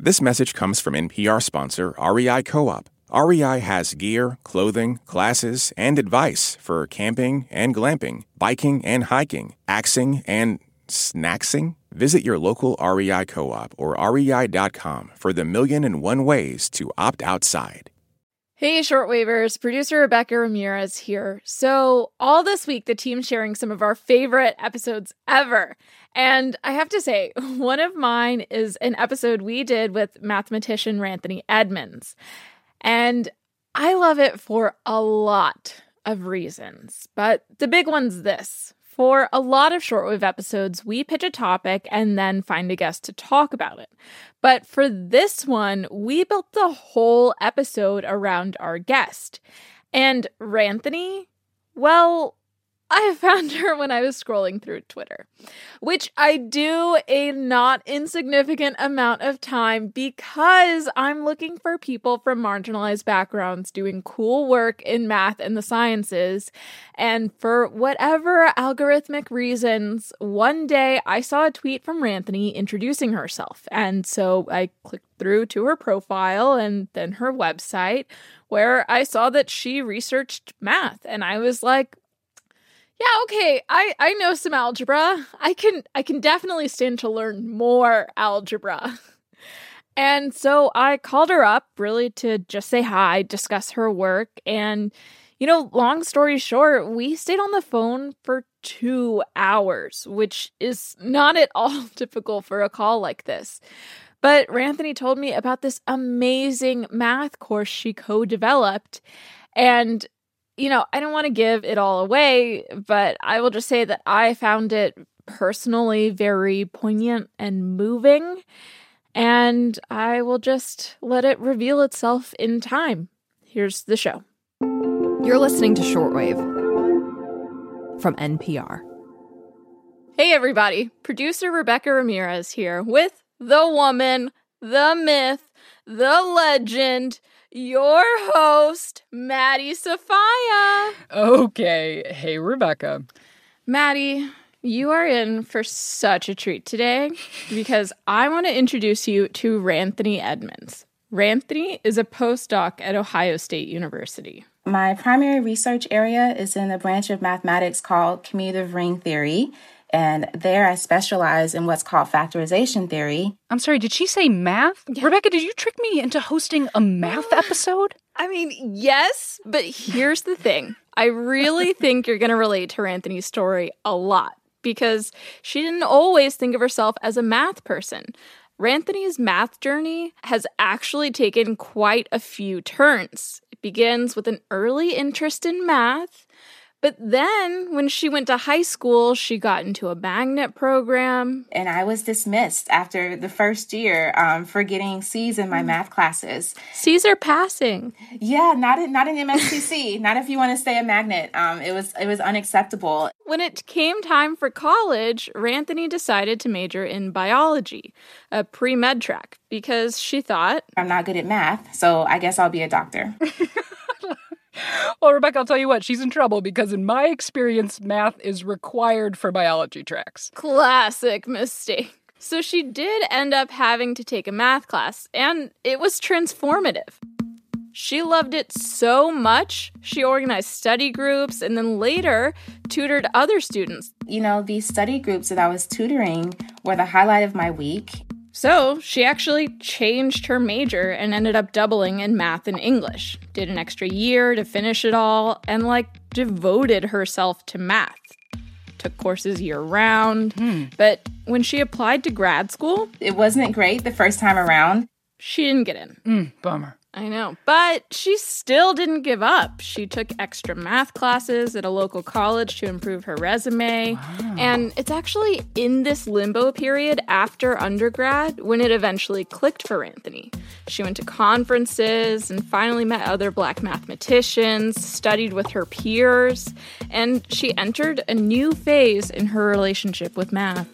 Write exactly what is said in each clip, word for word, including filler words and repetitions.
This message comes from N P R sponsor R E I Co-op. R E I has gear, clothing, classes, and advice for camping and glamping, biking and hiking, axing and snacksing. Visit your local R E I Co-op or R E I dot com for the million and one ways to opt outside. Hey, Shortwavers, producer Rebecca Ramirez here. So all this week, the team's sharing some of our favorite episodes ever. And I have to say, one of mine is an episode we did with mathematician Ranthony Edmonds. And I love it for a lot of reasons. But the big one's this. For a lot of shortwave episodes, we pitch a topic and then find a guest to talk about it. But for this one, we built the whole episode around our guest. And Ranthony, well, I found her when I was scrolling through Twitter, which I do a not insignificant amount of time because I'm looking for people from marginalized backgrounds doing cool work in math and the sciences. And for whatever algorithmic reasons, one day I saw a tweet from Ranthony introducing herself. And so I clicked through to her profile and then her website, where I saw that she researched math. And I was like, yeah, okay, I, I know some algebra. I can I can definitely stand to learn more algebra. And so I called her up really to just say hi, discuss her work. And, you know, long story short, we stayed on the phone for two hours, which is not at all typical for a call like this. But Ranthony told me about this amazing math course she co-developed. And you know, I don't want to give it all away, but I will just say that I found it personally very poignant and moving, and I will just let it reveal itself in time. Here's the show. You're listening to Shortwave from N P R. Hey, everybody. Producer Rebecca Ramirez here with the woman, the myth, the legend, your host, Maddie Sofia. Okay. Hey, Rebecca. Maddie, you are in for such a treat today because I want to introduce you to Ranthony Edmonds. Ranthony is a postdoc at Ohio State University. My primary research area is in a branch of mathematics called commutative ring theory. And there I specialize in what's called factorization theory. I'm sorry, did she say math? Yeah. Rebecca, did you trick me into hosting a math episode? I mean, yes, but here's the thing. I really think you're going to relate to Ranthony's story a lot because she didn't always think of herself as a math person. Ranthony's math journey has actually taken quite a few turns. It begins with an early interest in math. But then, when she went to high school, she got into a magnet program. And I was dismissed after the first year um, for getting C's in my math classes. C's are passing. Yeah, not in, not in M S T C. Not if you want to stay a magnet. Um, it was it was unacceptable. When it came time for college, Ranthony decided to major in biology, a pre-med track, because she thought, I'm not good at math, so I guess I'll be a doctor. Well, Rebecca, I'll tell you what, she's in trouble because in my experience, math is required for biology tracks. Classic mistake. So she did end up having to take a math class, and it was transformative. She loved it so much, she organized study groups and then later tutored other students. You know, these study groups that I was tutoring were the highlight of my week. So she actually changed her major and ended up doubling in math and English, did an extra year to finish it all, and like devoted herself to math. Took courses year-round, hmm. but when she applied to grad school... It wasn't great the first time around. She didn't get in. Mm, bummer. I know, but she still didn't give up. She took extra math classes at a local college to improve her resume. Wow. And it's actually in this limbo period after undergrad when it eventually clicked for Ranthony. She went to conferences and finally met other Black mathematicians, studied with her peers, and she entered a new phase in her relationship with math.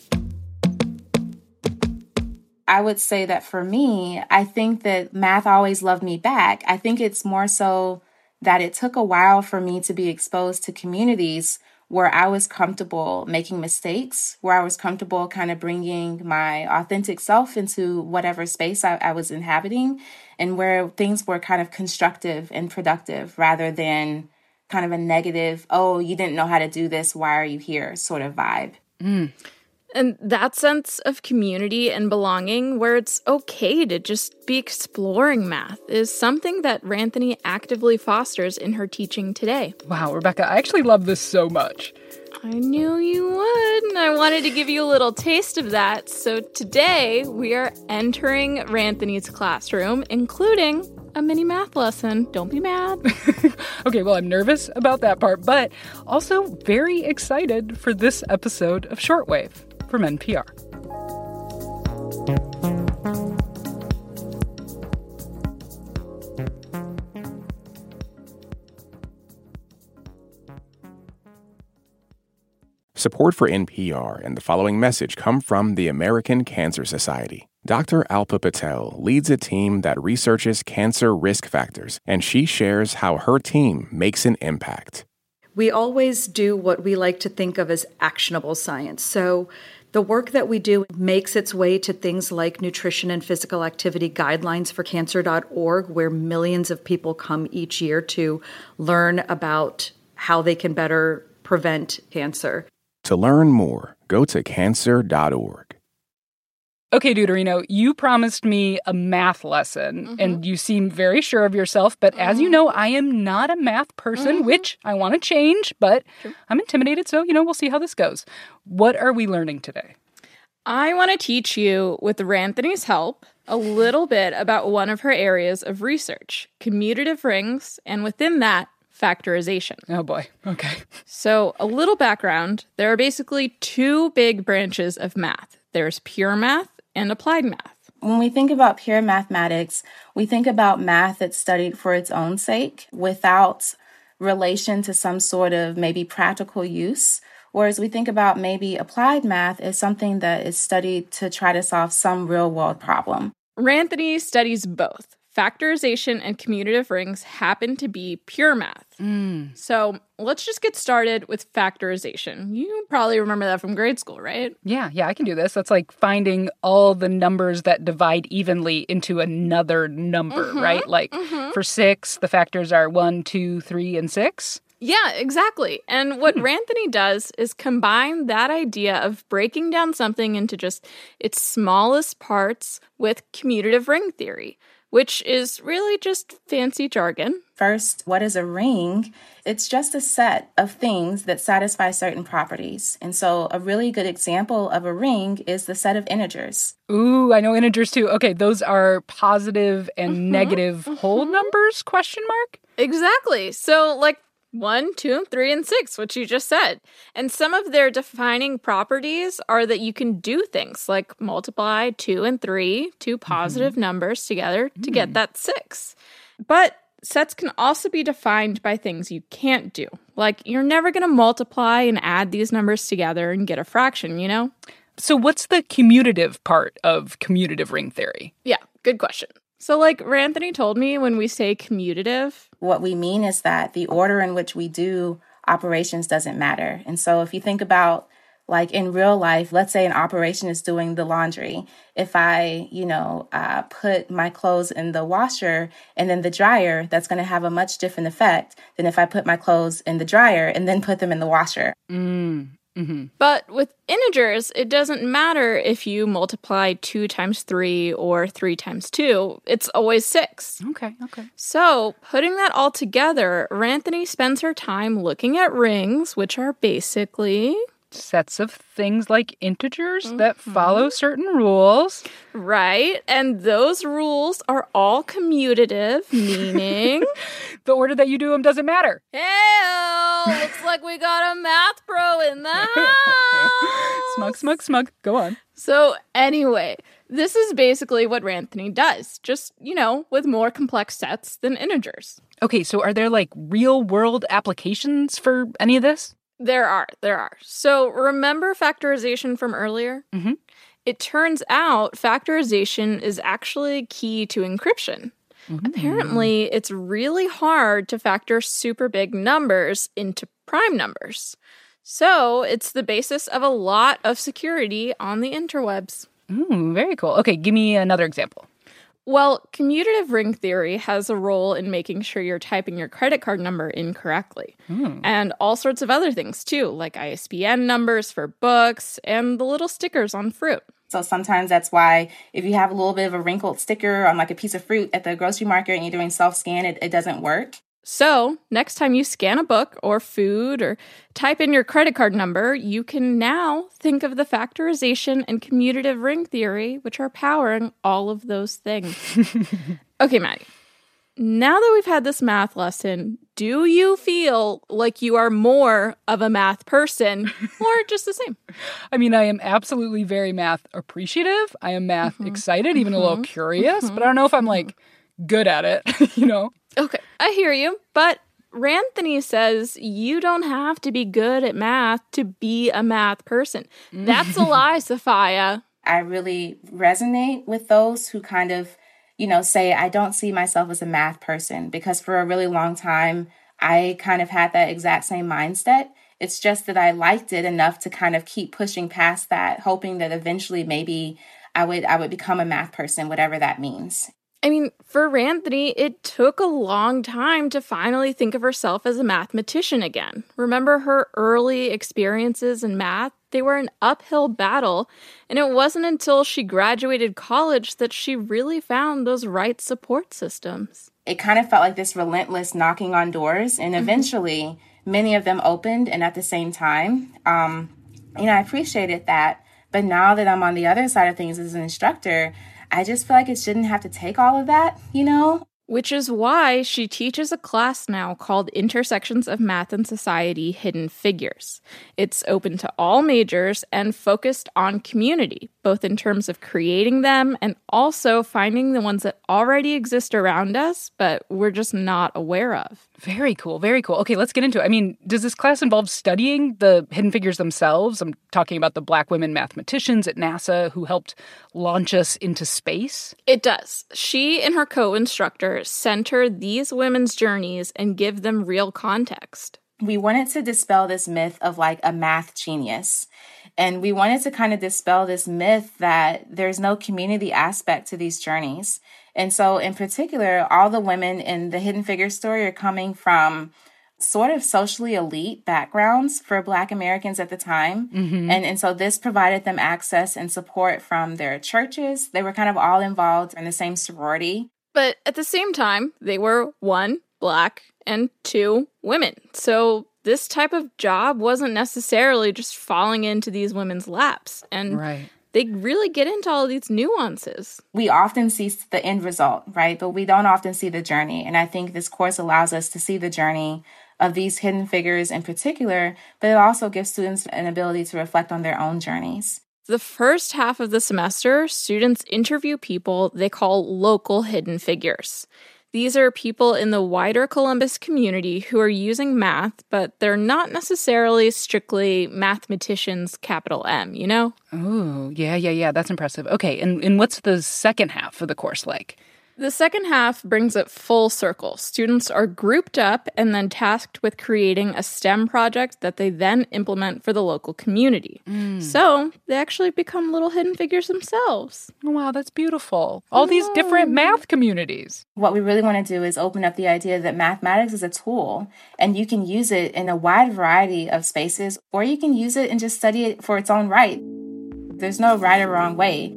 I would say that for me, I think that math always loved me back. I think it's more so that it took a while for me to be exposed to communities where I was comfortable making mistakes, where I was comfortable kind of bringing my authentic self into whatever space I, I was inhabiting, and where things were kind of constructive and productive rather than kind of a negative, oh, you didn't know how to do this, why are you here sort of vibe. Mm. And that sense of community and belonging, where it's okay to just be exploring math, is something that Ranthony actively fosters in her teaching today. Wow, Rebecca, I actually love this so much. I knew you would, and I wanted to give you a little taste of that. So today, we are entering Ranthony's classroom, including a mini math lesson. Don't be mad. Okay, well, I'm nervous about that part, but also very excited for this episode of Shortwave from N P R. Support for N P R and the following message come from the American Cancer Society. Doctor Alpa Patel leads a team that researches cancer risk factors, and she shares how her team makes an impact. We always do what we like to think of as actionable science. So the work that we do makes its way to things like nutrition and physical activity guidelines for cancer dot org, where millions of people come each year to learn about how they can better prevent cancer. To learn more, go to cancer dot org. Okay, Deuterino, you promised me a math lesson, mm-hmm. and you seem very sure of yourself, but mm-hmm. as you know, I am not a math person, mm-hmm. which I want to change, but True. I'm intimidated, so, you know, we'll see how this goes. What are we learning today? I want to teach you, with Ranthony's help, a little bit about one of her areas of research, commutative rings, and within that, factorization. Oh boy, okay. So, a little background, there are basically two big branches of math. There's pure math and applied math. When we think about pure mathematics, we think about math that's studied for its own sake without relation to some sort of maybe practical use. Whereas we think about maybe applied math as something that is studied to try to solve some real world problem. Ranthony studies both. Factorization and commutative rings happen to be pure math. Mm. So let's just get started with factorization. You probably remember that from grade school, right? Yeah, yeah, I can do this. That's like finding all the numbers that divide evenly into another number, mm-hmm, right? Like mm-hmm. for six, the factors are one, two, three, and six. Yeah, exactly. And what Ranthony does is combine that idea of breaking down something into just its smallest parts with commutative ring theory, which is really just fancy jargon. First, what is a ring? It's just a set of things that satisfy certain properties. And so a really good example of a ring is the set of integers. Ooh, I know integers too. Okay, those are positive and mm-hmm, negative mm-hmm. whole numbers, question mark? Exactly. So like One, two, three, and six, which you just said. And some of their defining properties are that you can do things like multiply two and three, two positive mm-hmm. numbers together to mm. get that six. But sets can also be defined by things you can't do. Like you're never going to multiply and add these numbers together and get a fraction, you know? So what's the commutative part of commutative ring theory? Yeah, good question. So like Ranthony told me, when we say commutative, what we mean is that the order in which we do operations doesn't matter. And so if you think about like in real life, let's say an operation is doing the laundry. If I, you know, uh, put my clothes in the washer and then the dryer, that's going to have a much different effect than if I put my clothes in the dryer and then put them in the washer. Mm. Mm-hmm. But with integers, it doesn't matter if you multiply two times three or three times two. It's always six. Okay, okay. So, putting that all together, Ranthony spends her time looking at rings, which are basically sets of things like integers mm-hmm. that follow certain rules. Right, and those rules are all commutative, meaning the order that you do them doesn't matter. Hey, looks like we got a math pro in the house. Smug, smug, smug. Go on. So anyway, this is basically what Ranthony does, just, you know, with more complex sets than integers. Okay, so are there like real world applications for any of this? There are, there are. So remember factorization from earlier? Mm-hmm. It turns out factorization is actually key to encryption. Mm-hmm. Apparently, it's really hard to factor super big numbers into prime numbers. So it's the basis of a lot of security on the interwebs. Ooh, very cool. Okay, give me another example. Well, commutative ring theory has a role in making sure you're typing your credit card number incorrectly. Mm. And all sorts of other things, too, like I S B N numbers for books and the little stickers on fruit. So sometimes that's why if you have a little bit of a wrinkled sticker on like a piece of fruit at the grocery market and you're doing self-scan, it, it doesn't work. So next time you scan a book or food or type in your credit card number, you can now think of the factorization and commutative ring theory, which are powering all of those things. Okay, Maddie. Now that we've had this math lesson, do you feel like you are more of a math person or just the same? I mean, I am absolutely very math appreciative. I am math mm-hmm. excited, even mm-hmm. a little curious, mm-hmm. but I don't know if I'm like good at it, you know? Okay, I hear you, but Ranthony says you don't have to be good at math to be a math person. That's a lie, Sophia. I really resonate with those who kind of, you know, say, I don't see myself as a math person, because for a really long time, I kind of had that exact same mindset. It's just that I liked it enough to kind of keep pushing past that, hoping that eventually maybe I would I would become a math person, whatever that means. I mean, for Ranthony, it took a long time to finally think of herself as a mathematician again. Remember her early experiences in math? They were an uphill battle, and it wasn't until she graduated college that she really found those right support systems. It kind of felt like this relentless knocking on doors, and eventually mm-hmm. many of them opened, and at the same time. Um, you know, I appreciated that, but now that I'm on the other side of things as an instructor, I just feel like it shouldn't have to take all of that, you know? Which is why she teaches a class now called Intersections of Math and Society Hidden Figures. It's open to all majors and focused on community, both in terms of creating them and also finding the ones that already exist around us, but we're just not aware of. Very cool, very cool. Okay, let's get into it. I mean, does this class involve studying the hidden figures themselves? I'm talking about the Black women mathematicians at NASA who helped launch us into space. It does. She and her co-instructor center these women's journeys and give them real context. We wanted to dispel this myth of like a math genius. And we wanted to kind of dispel this myth that there's no community aspect to these journeys. And so in particular, all the women in the Hidden Figures story are coming from sort of socially elite backgrounds for Black Americans at the time. Mm-hmm. And, and so this provided them access and support from their churches. They were kind of all involved in the same sorority. But at the same time, they were, one, Black, and two, women. So this type of job wasn't necessarily just falling into these women's laps. And right. they really get into all of these nuances. We often see the end result, right? But we don't often see the journey. And I think this course allows us to see the journey of these hidden figures in particular, but it also gives students an ability to reflect on their own journeys. The first half of the semester, students interview people they call local hidden figures. These are people in the wider Columbus community who are using math, but they're not necessarily strictly mathematicians, capital M, you know? Oh, yeah, yeah, yeah. That's impressive. Okay, and, and what's the second half of the course like? The second half brings it full circle. Students are grouped up and then tasked with creating a STEM project that they then implement for the local community. Mm. So they actually become little hidden figures themselves. Oh, wow, that's beautiful. All these different math communities. What we really want to do is open up the idea that mathematics is a tool, and you can use it in a wide variety of spaces, or you can use it and just study it for its own right. There's no right or wrong way.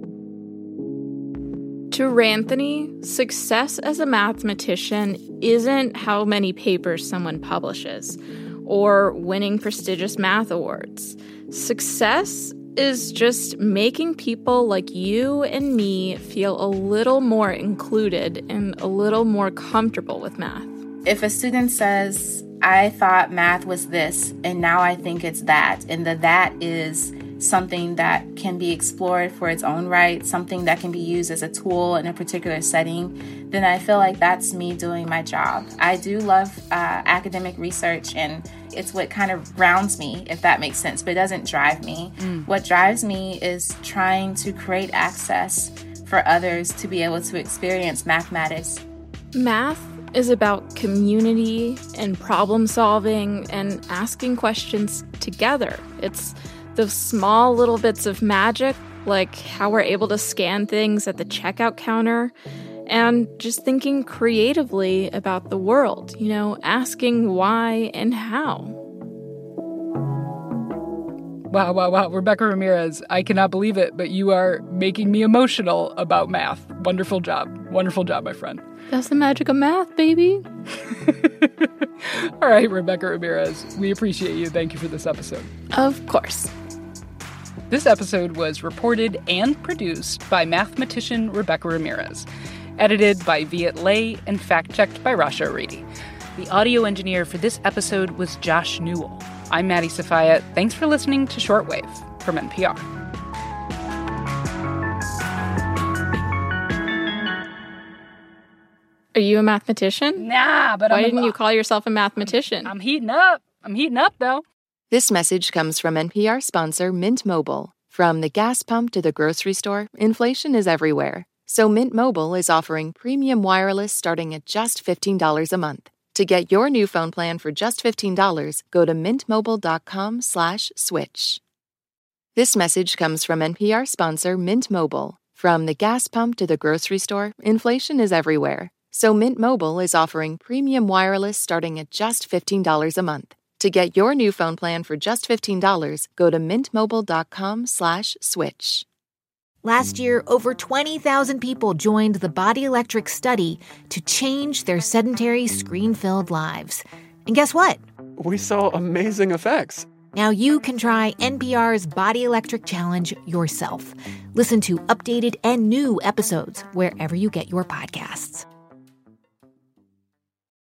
To Ranthony, success as a mathematician isn't how many papers someone publishes or winning prestigious math awards. Success is just making people like you and me feel a little more included and a little more comfortable with math. If a student says, I thought math was this, and now I think it's that, and the that is something that can be explored for its own right, something that can be used as a tool in a particular setting, then I feel like that's me doing my job. I do love uh, academic research, and it's what kind of grounds me, if that makes sense, but it doesn't drive me. Mm. What drives me is trying to create access for others to be able to experience mathematics. Math is about community and problem solving and asking questions together. It's those small little bits of magic, like how we're able to scan things at the checkout counter, and just thinking creatively about the world, you know, asking why and how. Wow, wow, wow. Rebecca Ramirez, I cannot believe it, but you are making me emotional about math. Wonderful job. Wonderful job, my friend. That's the magic of math, baby. All right, Rebecca Ramirez, we appreciate you. Thank you for this episode. Of course. This episode was reported and produced by mathematician Rebecca Ramirez, edited by Viet Le, and fact-checked by Rasha Aridi. The audio engineer for this episode was Josh Newell. I'm Maddie Sofia. Thanks for listening to Shortwave from N P R. Are you a mathematician? Nah, but Why I'm didn't a, you call yourself a mathematician? I'm heating up. I'm heating up, though. This message comes from N P R sponsor Mint Mobile. From the gas pump to the grocery store, inflation is everywhere. So Mint Mobile is offering premium wireless starting at just fifteen dollars a month. To get your new phone plan for just fifteen dollars, go to mintmobile.com slash switch. This message comes from N P R sponsor Mint Mobile. From the gas pump to the grocery store, inflation is everywhere. So Mint Mobile is offering premium wireless starting at just fifteen dollars a month. To get your new phone plan for just fifteen dollars, go to mintmobile.com slash switch. Last year, over twenty thousand people joined the Body Electric study to change their sedentary, screen-filled lives. And guess what? We saw amazing effects. Now you can try N P R's Body Electric Challenge yourself. Listen to updated and new episodes wherever you get your podcasts.